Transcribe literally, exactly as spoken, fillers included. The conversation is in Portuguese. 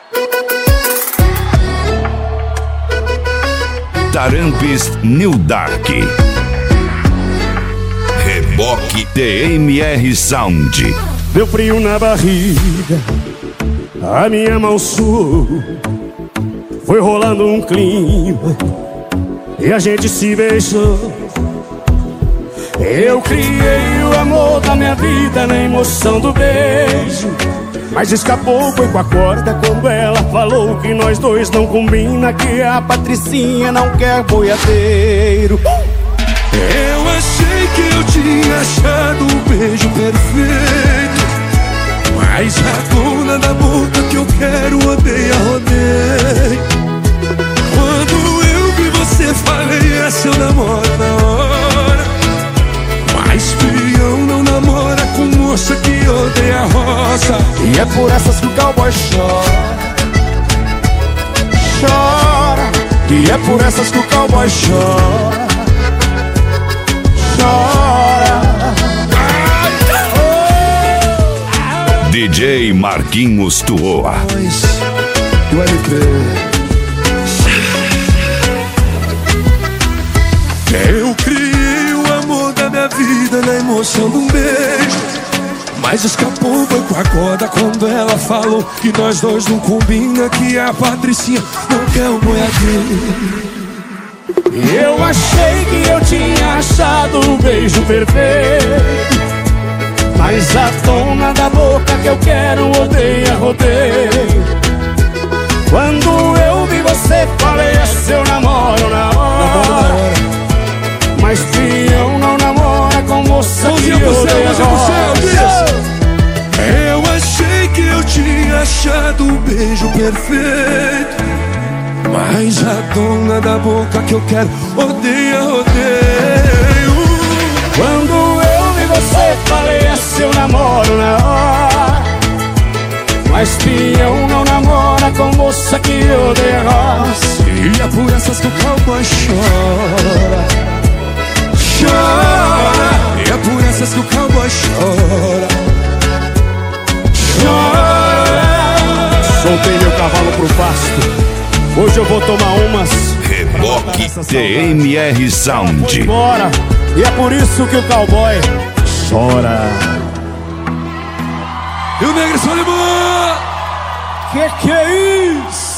Tarampes New Dark. Reboque T M R Sound. Deu frio na barriga, a minha mão suou. Foi rolando um clima e a gente se beijou. Eu criei o amor da minha vida na emoção do beijo, mas escapou, foi com a corda quando ela falou que nós dois não combina, que a Patricinha não quer boiadeiro. Eu achei que eu tinha achado o beijo perfeito, mas a dona da boca que eu quero odeia, rodeio. Quando eu vi você falei, é seu namoro na hora, mas peão não namora com moça que odeia roça. E é por essas que o cowboy chora, chora. E é por essas que o cowboy chora, chora. D J Marquinhos Tuoa. Do L P. Eu criei o amor da minha vida na emoção de um beijo, mas escapou, foi com a corda quando ela falou que nós dois não combina, que a Patricinha não quer um boiadeiro. Eu achei que eu tinha achado o beijo perfeito, mas a dona da boca que eu quero odeia, rodeio. Quando eu vi você falei, é seu namoro na hora, mas fião não namora com moça que odeia roça. Eu achei que eu tinha achado o beijo perfeito, mas a dona da boca que eu quero odeia, rodeio. Quando eu vi você falei, é seu namoro na hora, mas fião não namora com moça que odeia roça. E é por essas que o cowboy chora, chora. E é por essas que o cowboy chora, chora. Soltei meu cavalo pro pasto, hoje eu vou tomar umas. Reboque T M R Sound. Bora. E é por isso que o cowboy chora. E o Negro Solimão. Que que é isso?